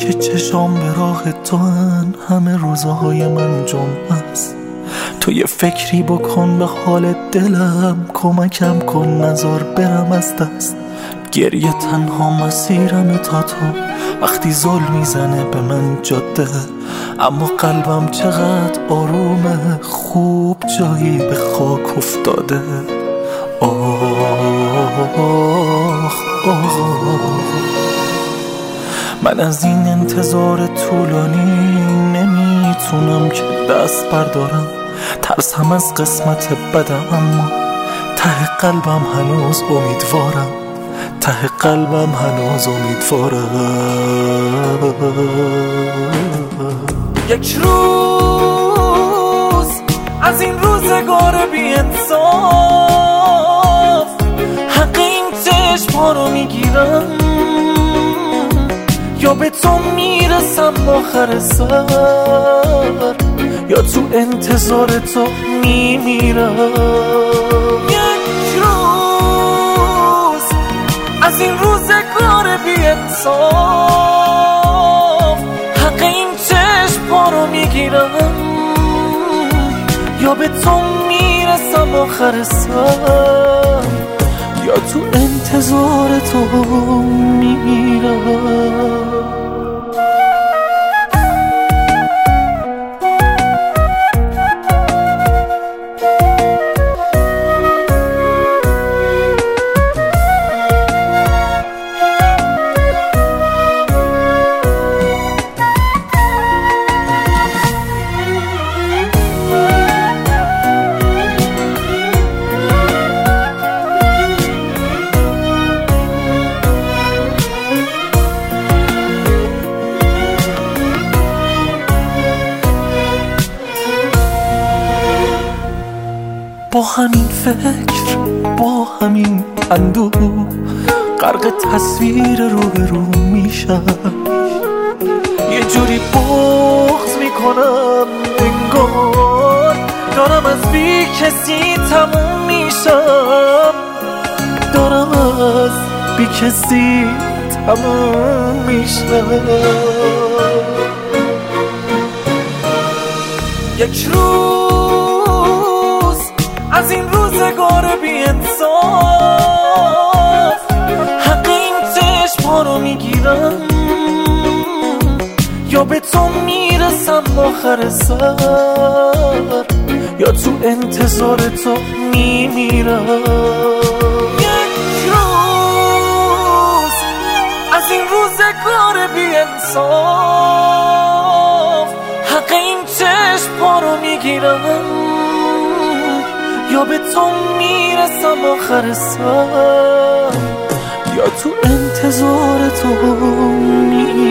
که چشام به راه تو هن، همه روزهای من جمعه است. تو یه فکری بکن به حال دلم، کمکم کن نذار برم از دست. گریه تنها مسیرم تا تو، وقتی زل میزنه به من جاده. اما قلبم چقدر آرومه، خوب جایی به خاک افتاده. من از این انتظار طولانی نمیتونم که دست بردارم. ترسم از قسمت بدم، اما ته قلبم هنوز امیدوارم. ته قلبم هنوز امیدوارم. یک روز از این روزگار بی انصاف، حق این چشم‌ها رو میگیرم، یا به تو میرسم آخر سر، یا تو انتظار تو میمیرم. یک روز از این روزگار بی انصاف، حق این چشم‌ها رو میگیرم، یا به تو میرسم آخر سر، یا تو انتظار تو میمیرم. با همین فکر، با همین اندوه، غرق تصویر روبرو میشم. یه جوری بغض میکنم انگار دارم از بی کسی تموم میشم. دارم از بی کسی تموم میشم. یک روز از این روزگار بی انصاف، حق این چشم‌ها رو میگیرم، یا به تو میرسم آخر سر، یا تو انتظار تو میمیرم. یک روز از این روزگار بی انصاف، حق این چشم‌ها رو میگیرم، یا به تو میرسم آخر سر، یا تو انتظار تو میمیرم.